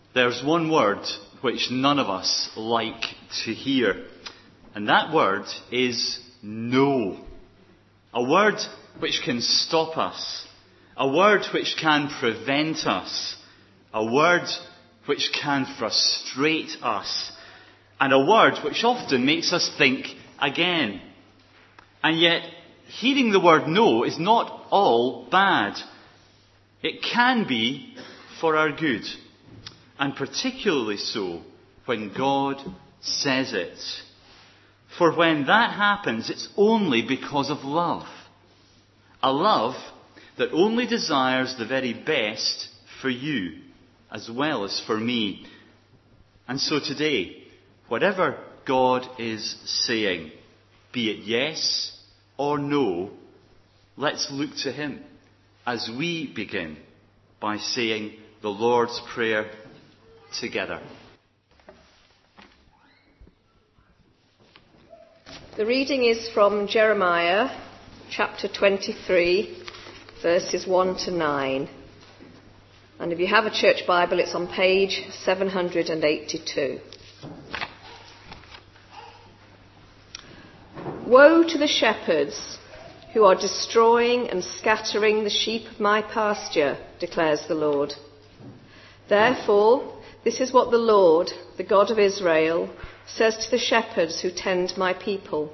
There's one word which none of us like to hear, and that word is no. A word which can stop us, a word which can prevent us, a word which can frustrate us, and a word which often makes us think again. And yet, hearing the word no is not all bad. It can be for our good, and particularly so when God says it. For when that happens, it's only because of love. A love that only desires the very best for you, as well as for me. And so today, whatever God is saying, be it yes or no, let's look to him as we begin by saying the Lord's Prayer together. The reading is from Jeremiah chapter 23, verses 1 to 9. And if you have a church Bible, it's on page 782. Woe to the shepherds who are destroying and scattering the sheep of my pasture, declares the Lord. Therefore, this is what the Lord, the God of Israel, says to the shepherds who tend my people.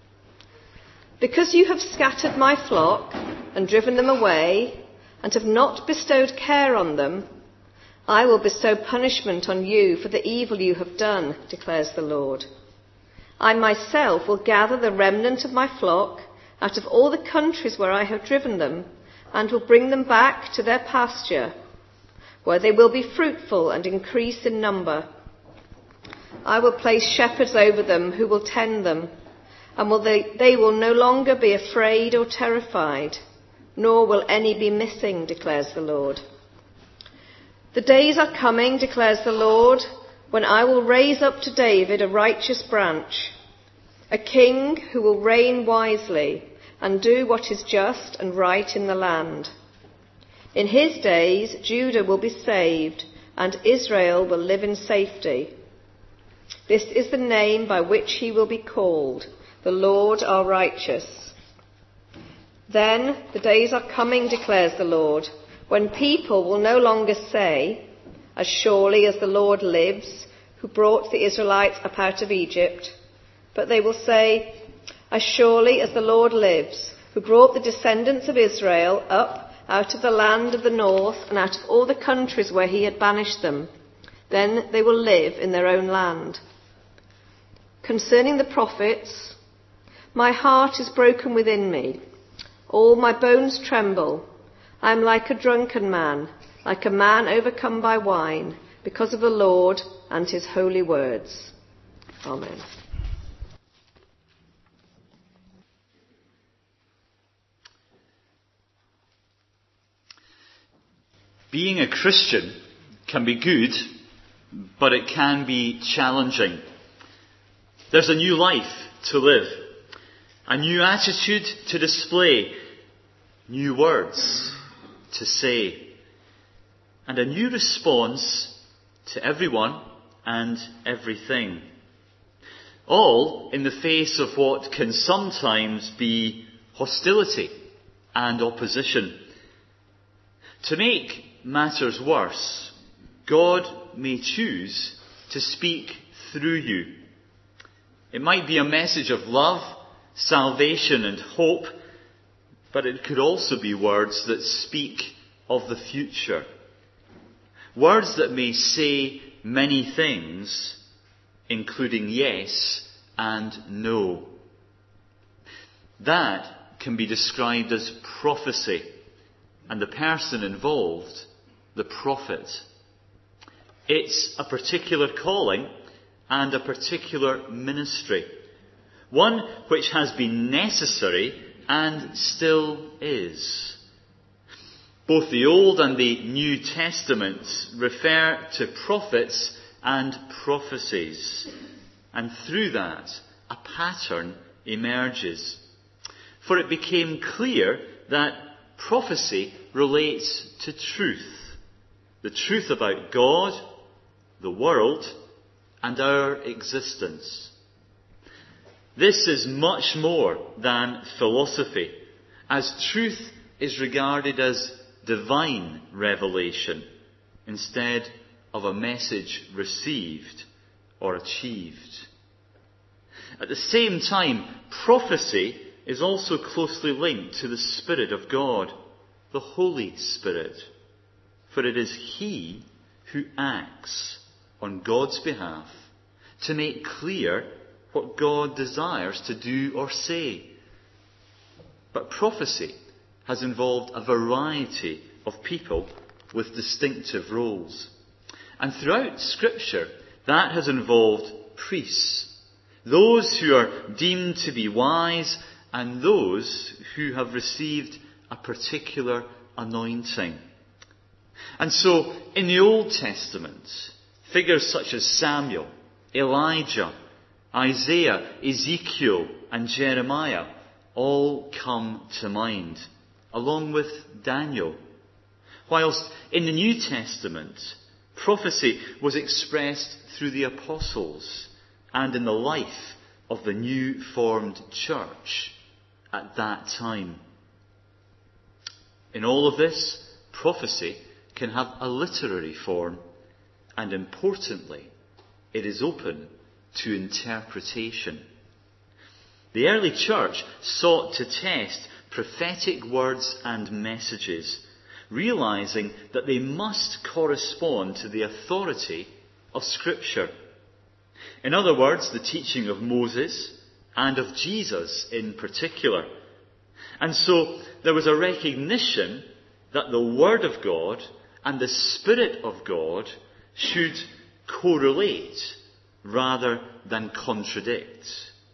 Because you have scattered my flock and driven them away, and have not bestowed care on them, I will bestow punishment on you for the evil you have done, declares the Lord. I myself will gather the remnant of my flock out of all the countries where I have driven them, and will bring them back to their pasture, where they will be fruitful and increase in number. I will place shepherds over them who will tend them, and they will no longer be afraid or terrified, nor will any be missing, declares the Lord. The days are coming, declares the Lord, when I will raise up to David a righteous branch, a king who will reign wisely and do what is just and right in the land. In his days, Judah will be saved, and Israel will live in safety. This is the name by which he will be called, the Lord our righteous. Then the days are coming, declares the Lord, when people will no longer say, as surely as the Lord lives, who brought the Israelites up out of Egypt, but they will say, as surely as the Lord lives, who brought the descendants of Israel up out of the land of the north and out of all the countries where he had banished them. Then they will live in their own land. Concerning the prophets, my heart is broken within me. All my bones tremble. I am like a drunken man, like a man overcome by wine, because of the Lord and his holy words. Amen. Being a Christian can be good, but it can be challenging. There's a new life to live, a new attitude to display, new words to say, and a new response to everyone and everything. All in the face of what can sometimes be hostility and opposition. To make matters worse, God may choose to speak through you. It might be a message of love, salvation and hope, but it could also be words that speak of the future. Words that may say many things, including yes and no. That can be described as prophecy, and the person involved, the prophet. It's a particular calling and a particular ministry, one which has been necessary and still is. Both the Old and the New Testaments refer to prophets and prophecies, and through that a pattern emerges. For it became clear that prophecy relates to truth. The truth about God, the world, and our existence. This is much more than philosophy, as truth is regarded as divine revelation instead of a message received or achieved. At the same time, prophecy is also closely linked to the Spirit of God, the Holy Spirit, for it is He who acts on God's behalf to make clear what God desires to do or say. But prophecy has involved a variety of people with distinctive roles. And throughout Scripture, that has involved priests, those who are deemed to be wise and those who have received a particular anointing. And so, in the Old Testament, figures such as Samuel, Elijah, Isaiah, Ezekiel, and Jeremiah all come to mind, along with Daniel. Whilst in the New Testament, prophecy was expressed through the apostles and in the life of the new formed church at that time. In all of this, prophecy can have a literary form, and importantly, it is open to interpretation. The early church sought to test prophetic words and messages, realizing that they must correspond to the authority of Scripture. In other words, the teaching of Moses and of Jesus in particular. And so there was a recognition that the Word of God and the Spirit of God should correlate rather than contradict.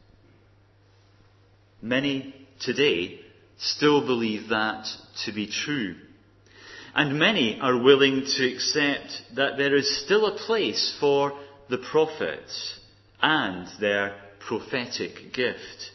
Many today still believe that to be true. And many are willing to accept that there is still a place for the prophets and their prophetic gift.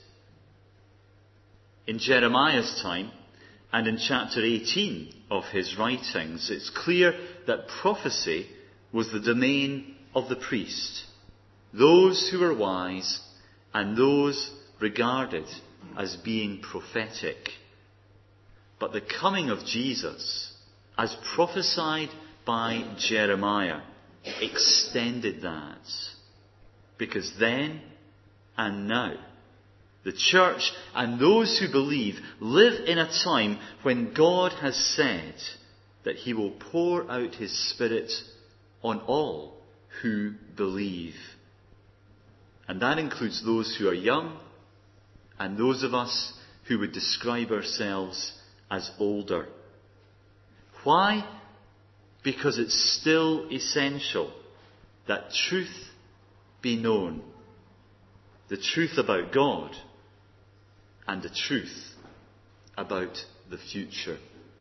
In Jeremiah's time, and in chapter 18 of his writings, it's clear that prophecy was the domain of the priest, those who were wise and those regarded as being prophetic. But the coming of Jesus, as prophesied by Jeremiah, extended that. Because then and now, the church and those who believe live in a time when God has said that He will pour out His Spirit on all who believe. And that includes those who are young and those of us who would describe ourselves as older. Why? Because it's still essential that truth be known. The truth about God and the truth about the future.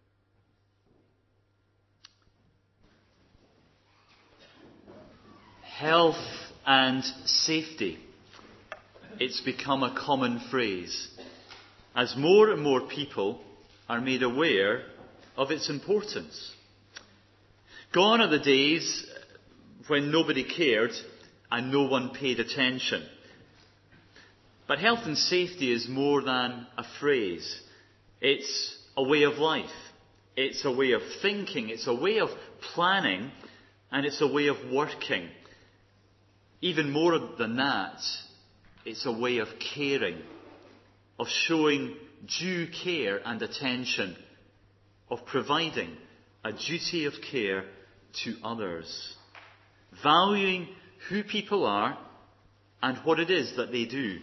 Health and safety. It's become a common phrase as more and more people are made aware of its importance. Gone are the days when nobody cared and no one paid attention. But health and safety is more than a phrase. It's a way of life. It's a way of thinking. It's a way of planning. And it's a way of working. Even more than that, it's a way of caring, of showing due care and attention, of providing a duty of care to others, valuing who people are and what it is that they do.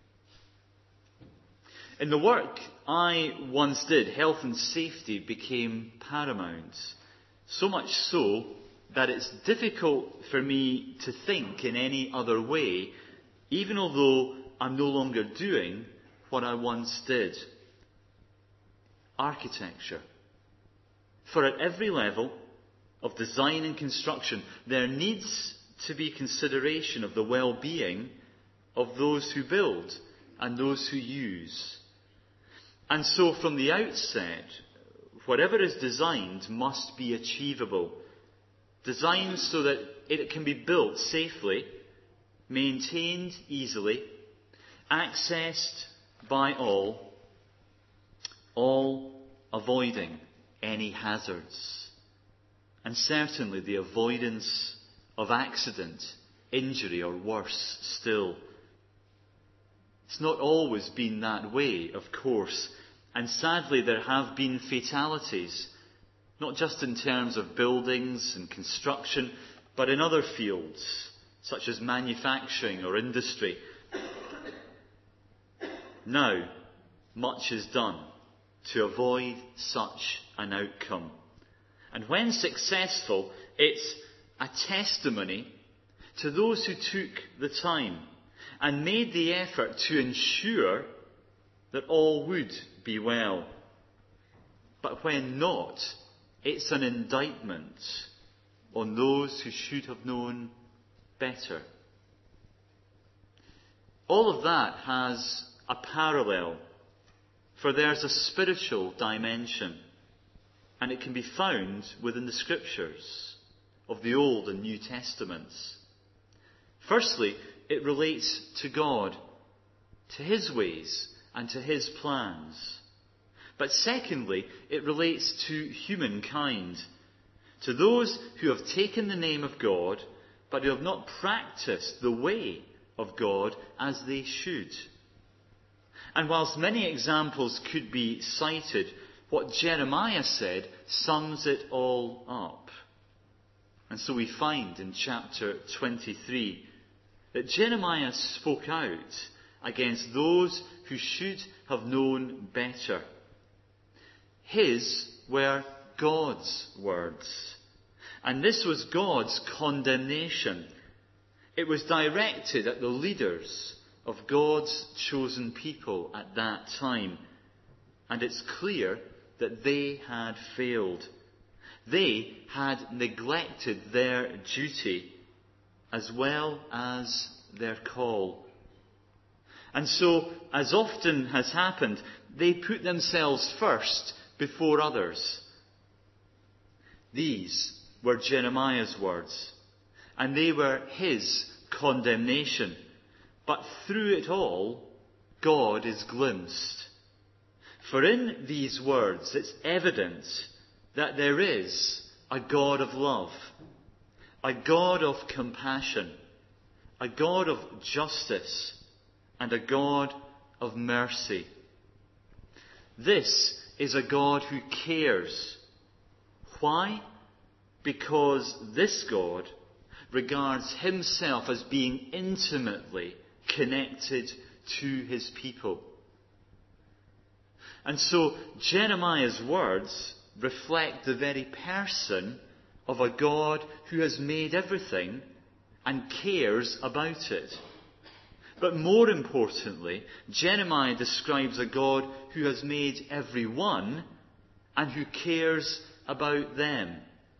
In the work I once did, health and safety became paramount, so much so that it's difficult for me to think in any other way, even although I'm no longer doing what I once did. Architecture. For at every level of design and construction, there needs to be consideration of the well-being of those who build and those who use. And so from the outset, whatever is designed must be achievable. designed so that it can be built safely, maintained easily, accessed by all avoiding any hazards, and certainly the avoidance of accident, injury, or worse still. It's not always been that way, of course, and sadly there have been fatalities, not just in terms of buildings and construction, but in other fields, such as manufacturing or industry. Now, much is done to avoid such an outcome. And when successful, it's a testimony to those who took the time and made the effort to ensure that all would be well. But when not, it's an indictment on those who should have known better. All of that has a parallel, for there's a spiritual dimension, and it can be found within the Scriptures of the Old and New Testaments. Firstly, it relates to God, to His ways and to His plans. But secondly, it relates to humankind, to those who have taken the name of God, but who have not practiced the way of God as they should. And whilst many examples could be cited, what Jeremiah said sums it all up. And so we find in chapter 23 that Jeremiah spoke out against those who should have known better. His were God's words. And this was God's condemnation. It was directed at the leaders of God's chosen people at that time. And it's clear that they had failed. They had neglected their duty as well as their call. And so, as often has happened, they put themselves first before others. These were Jeremiah's words, and they were his condemnation. But through it all, God is glimpsed. For in these words, it's evident that there is a God of love, a God of compassion, a God of justice, and a God of mercy. This is a God who cares. Why? Because this God regards himself as being intimately connected to his people. And so Jeremiah's words reflect the very person of a God who has made everything and cares about it. But more importantly, Jeremiah describes a God who has made everyone and who cares about them.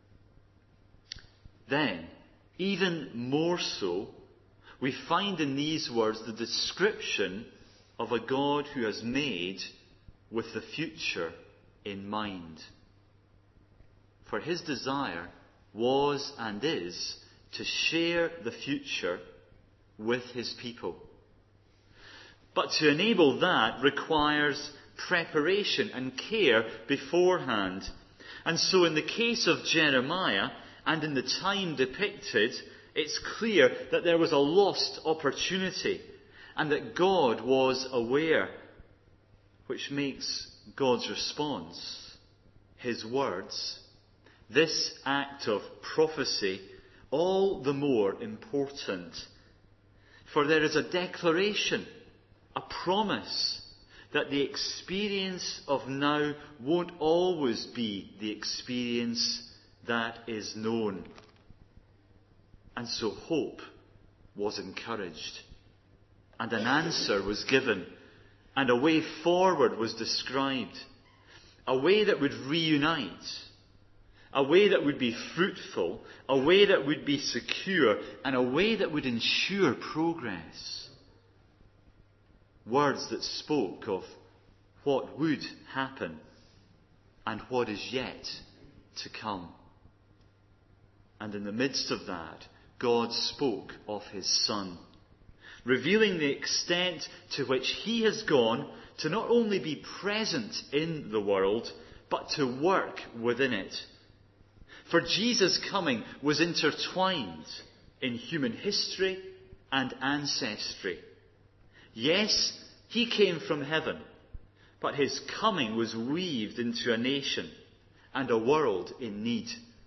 Then, even more so, we find in these words the description of a God who has made with the future in mind. For his desire was and is to share the future with his people. But to enable that requires preparation and care beforehand. And so in the case of Jeremiah, and in the time depicted, it's clear that there was a lost opportunity and that God was aware, which makes God's response, his words, this act of prophecy, all the more important. For there is a declaration, a promise, that the experience of now won't always be the experience that is known. And so hope was encouraged, and an answer was given, and a way forward was described, a way that would reunite, a way that would be fruitful, a way that would be secure, and a way that would ensure progress. Words that spoke of what would happen and what is yet to come. And in the midst of that, God spoke of his Son, revealing the extent to which he has gone to not only be present in the world, but to work within it. For Jesus' coming was intertwined in human history and ancestry. Yes, he came from heaven, but his coming was weaved into a nation and a world in need.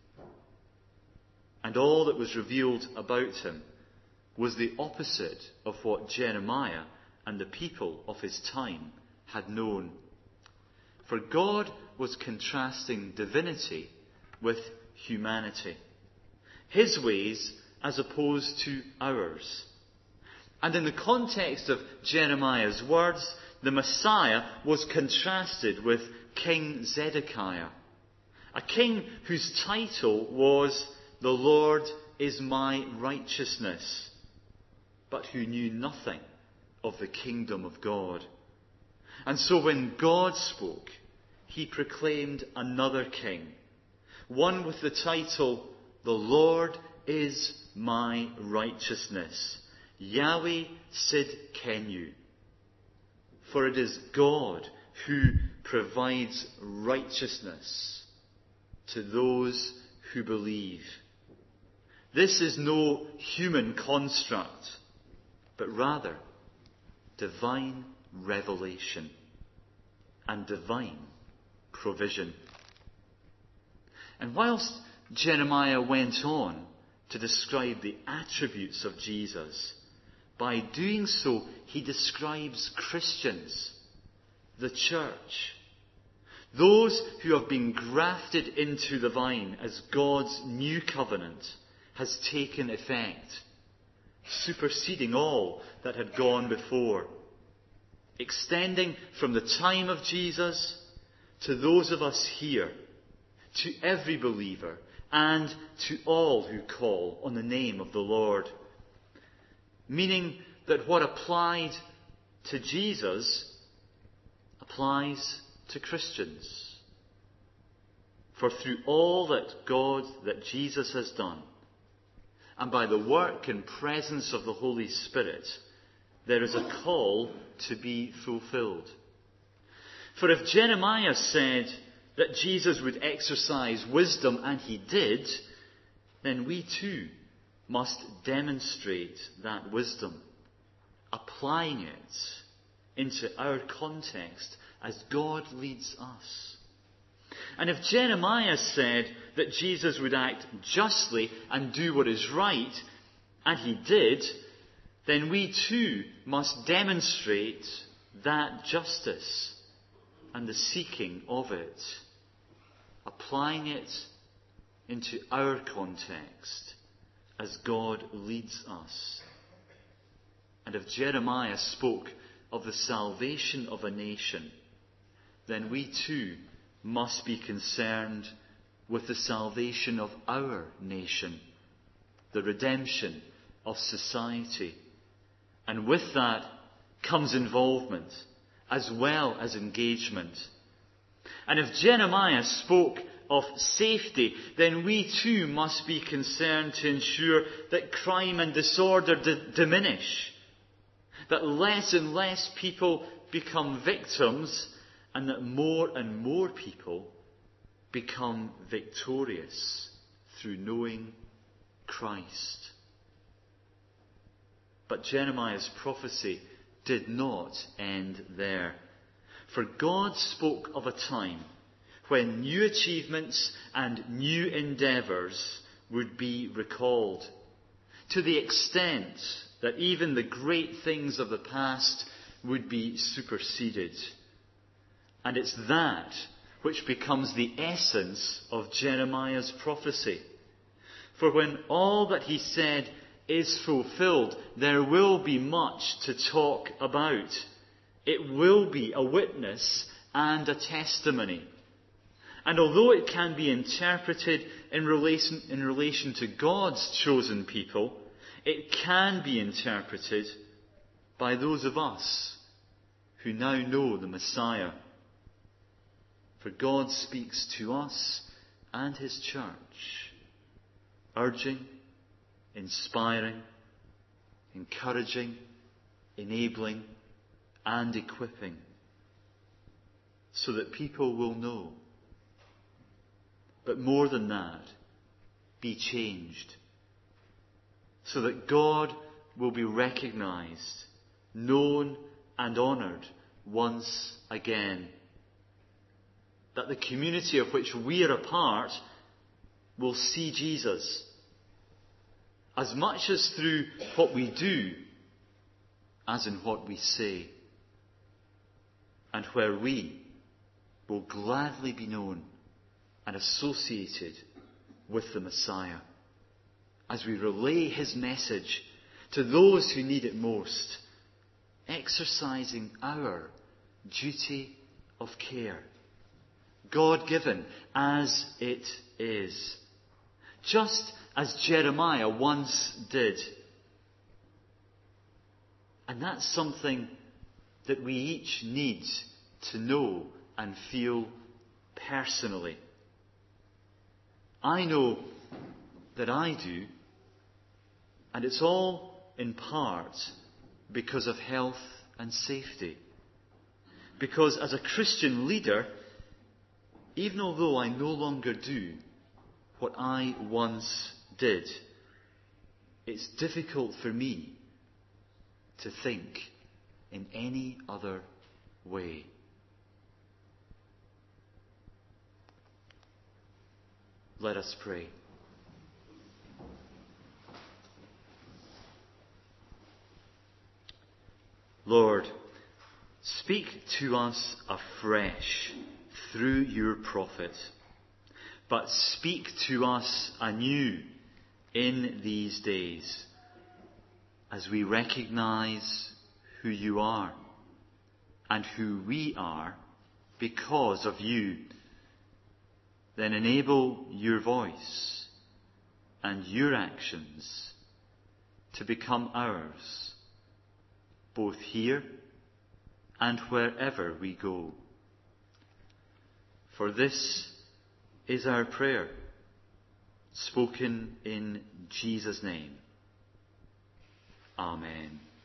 And all that was revealed about him was the opposite of what Jeremiah and the people of his time had known. For God was contrasting divinity with humanity, his ways as opposed to ours. And in the context of Jeremiah's words, the Messiah was contrasted with King Zedekiah, a king whose title was "The Lord is my righteousness," but who knew nothing of the kingdom of God. And so when God spoke, he proclaimed another king, one with the title, "The Lord is my righteousness, Yahweh Sidkenu." For it is God who provides righteousness to those who believe. This is no human construct, but rather divine revelation and divine provision. And whilst Jeremiah went on to describe the attributes of Jesus, by doing so he describes Christians, the church, those who have been grafted into the vine as God's new covenant has taken effect, superseding all that had gone before, extending from the time of Jesus to those of us here, to every believer, and to all who call on the name of the Lord. Meaning that what applied to Jesus applies to Christians. For through all that Jesus has done, and by the work and presence of the Holy Spirit, there is a call to be fulfilled. For if Jeremiah said that Jesus would exercise wisdom, and he did, then we too must demonstrate that wisdom, applying it into our context as God leads us. And if Jeremiah said that Jesus would act justly and do what is right, and he did, then we too must demonstrate that justice and the seeking of it, applying it into our context as God leads us. And if Jeremiah spoke of the salvation of a nation, then we too must be concerned with the salvation of our nation, the redemption of society. And with that comes involvement as well as engagement. And if Jeremiah spoke of safety, then we too must be concerned to ensure that crime and disorder diminish, that less and less people become victims, and that more and more people become victorious through knowing Christ. But Jeremiah's prophecy did not end there. For God spoke of a time when new achievements and new endeavours would be recalled, to the extent that even the great things of the past would be superseded. And it's that which becomes the essence of Jeremiah's prophecy. For when all that he said is fulfilled, there will be much to talk about. It will be a witness and a testimony. And although it can be interpreted in relation to God's chosen people, it can be interpreted by those of us who now know the Messiah. For God speaks to us and his church urging, inspiring, encouraging, enabling, and equipping, so that people will know. But more than that, be changed, so that God will be recognized, known, and honoured once again. That the community of which we are a part will see Jesus, as much as through what we do as in what we say, and where we will gladly be known and associated with the Messiah as we relay his message to those who need it most, exercising our duty of care, God-given as it is, just as Jeremiah once did. And that's something that we each need to know and feel personally. I know that I do, and it's all in part because of health and safety. Because as a Christian leader, even although I no longer do what I once did, it's difficult for me to think in any other way. Let us pray. Lord, speak to us afresh through your prophet, but speak to us anew in these days as we recognize who you are and who we are because of you. Then enable your voice and your actions to become ours, both here and wherever we go. For this is our prayer, spoken in Jesus' name. Amen.